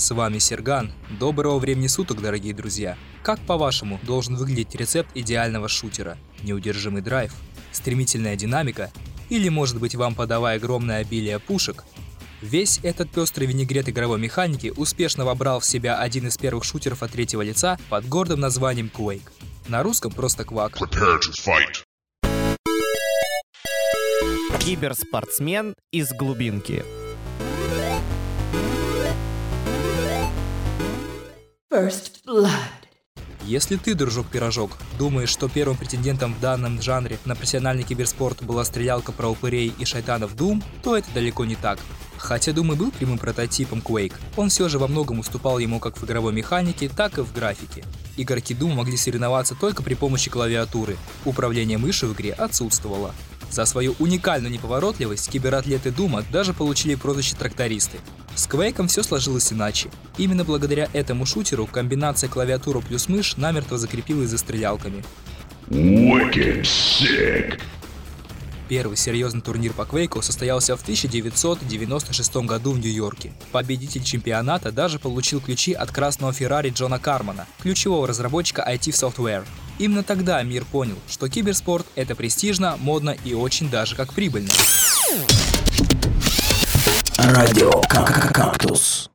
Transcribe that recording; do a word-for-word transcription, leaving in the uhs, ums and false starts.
С вами Серган. Доброго времени суток, дорогие друзья. Как, по-вашему, должен выглядеть рецепт идеального шутера? Неудержимый драйв? Стремительная динамика? Или, может быть, вам подавая огромное обилие пушек? Весь этот пестрый винегрет игровой механики успешно вобрал в себя один из первых шутеров от третьего лица под гордым названием Quake. На русском просто Quake. Киберспортсмен из глубинки. First Blood. Если ты, дружок-пирожок, думаешь, что первым претендентом в данном жанре на профессиональный киберспорт была стрелялка про упырей и шайтанов Doom, то это далеко не так. Хотя Doom и был прямым прототипом Quake, он все же во многом уступал ему как в игровой механике, так и в графике. Игроки Doom могли соревноваться только при помощи клавиатуры, управление мышью в игре отсутствовало. За свою уникальную неповоротливость кибератлеты Дума даже получили прозвище трактористы. С Quake'ом все сложилось иначе. Именно благодаря этому шутеру комбинация клавиатура плюс мышь намертво закрепилась за стрелялками. Wicked sick. Первый серьезный турнир по Quake'у состоялся в тысяча девятьсот девяносто шестом году в Нью-Йорке. Победитель чемпионата даже получил ключи от красного Феррари Джона Кармана, ключевого разработчика ай ти Software. Именно тогда мир понял, что киберспорт — это престижно, модно и очень даже как прибыльно. Радио Кактус.